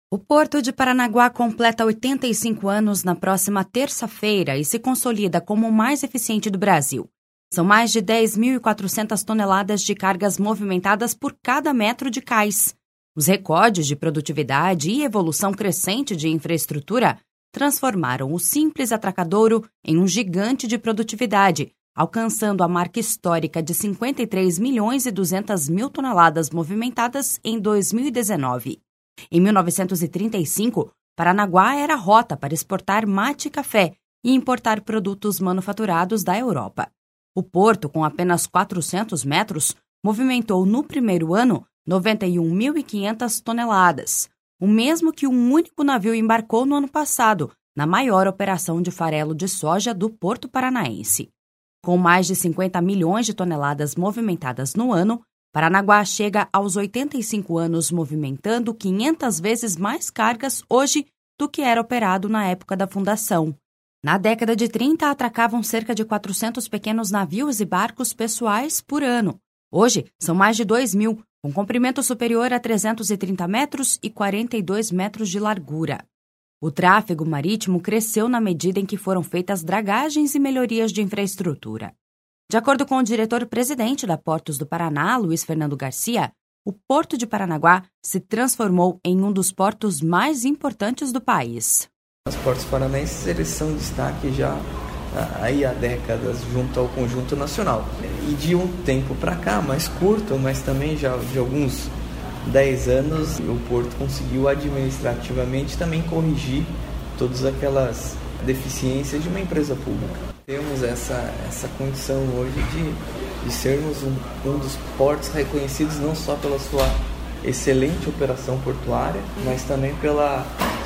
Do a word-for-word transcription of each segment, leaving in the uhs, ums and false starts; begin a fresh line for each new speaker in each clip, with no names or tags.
O Porto de Paranaguá completa oitenta e cinco anos na próxima terça-feira e se consolida como o mais eficiente do Brasil. São mais de dez mil e quatrocentas toneladas de cargas movimentadas por cada metro de cais. Os recordes de produtividade e evolução crescente de infraestrutura transformaram o simples atracadouro em um gigante de produtividade, alcançando a marca histórica de cinquenta e três milhões e duzentas mil toneladas movimentadas em dois mil e dezenove. Em mil novecentos e trinta e cinco, Paranaguá era rota para exportar mate e café e importar produtos manufaturados da Europa. O porto, com apenas quatrocentos metros, movimentou no primeiro ano noventa e um mil e quinhentas toneladas, o mesmo que um único navio embarcou no ano passado, na maior operação de farelo de soja do Porto Paranaense. Com mais de cinquenta milhões de toneladas movimentadas no ano, Paranaguá chega aos oitenta e cinco anos movimentando quinhentas vezes mais cargas hoje do que era operado na época da fundação. Na década de trinta, atracavam cerca de quatrocentos pequenos navios e barcos pessoais por ano. Hoje, são mais de dois mil, com comprimento superior a trezentos e trinta metros e quarenta e dois metros de largura. O tráfego marítimo cresceu na medida em que foram feitas dragagens e melhorias de infraestrutura. De acordo com o diretor-presidente da Portos do Paraná, Luiz Fernando Garcia, o Porto de Paranaguá se transformou em um dos portos mais importantes do país.
Os portos paranaenses eles são destaque já aí há décadas junto ao conjunto nacional. E de um tempo para cá, mais curto, mas também já de alguns dez anos, o Porto conseguiu administrativamente também corrigir todas aquelas deficiências de uma empresa pública. Temos essa, essa condição hoje de, de sermos um, um dos portos reconhecidos não só pela sua excelente operação portuária, mas também pela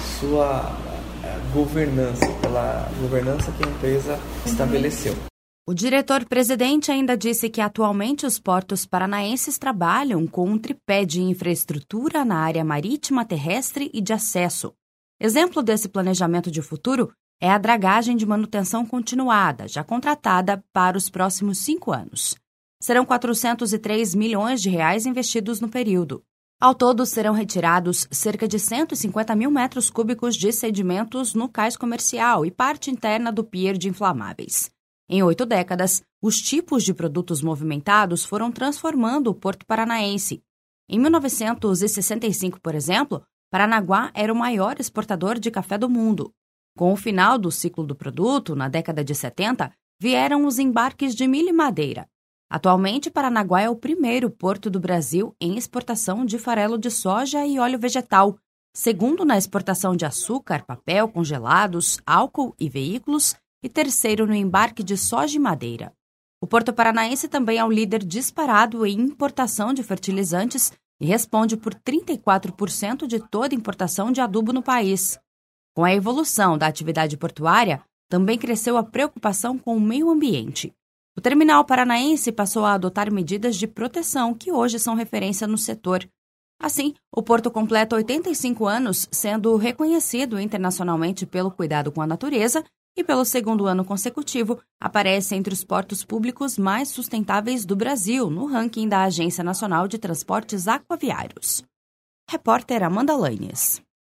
sua governança, pela governança que a empresa estabeleceu.
O diretor-presidente ainda disse que atualmente os portos paranaenses trabalham com um tripé de infraestrutura na área marítima, terrestre e de acesso. Exemplo desse planejamento de futuro é a dragagem de manutenção continuada, já contratada para os próximos cinco anos. Serão quatrocentos e três milhões de reais investidos no período. Ao todo, serão retirados cerca de cento e cinquenta mil metros cúbicos de sedimentos no cais comercial e parte interna do pier de inflamáveis. Em oito décadas, os tipos de produtos movimentados foram transformando o Porto Paranaense. Em mil novecentos e sessenta e cinco, por exemplo, Paranaguá era o maior exportador de café do mundo. Com o final do ciclo do produto, na década de setenta, vieram os embarques de milho e madeira. Atualmente, Paranaguá é o primeiro porto do Brasil em exportação de farelo de soja e óleo vegetal, segundo na exportação de açúcar, papel, congelados, álcool e veículos, e terceiro no embarque de soja e madeira. O Porto Paranaense também é o líder disparado em importação de fertilizantes e responde por trinta e quatro por cento de toda importação de adubo no país. Com a evolução da atividade portuária, também cresceu a preocupação com o meio ambiente. O terminal paranaense passou a adotar medidas de proteção que hoje são referência no setor. Assim, o porto completa oitenta e cinco anos, sendo reconhecido internacionalmente pelo cuidado com a natureza e, pelo segundo ano consecutivo, aparece entre os portos públicos mais sustentáveis do Brasil, no ranking da Agência Nacional de Transportes Aquaviários. Repórter Amanda Lanes.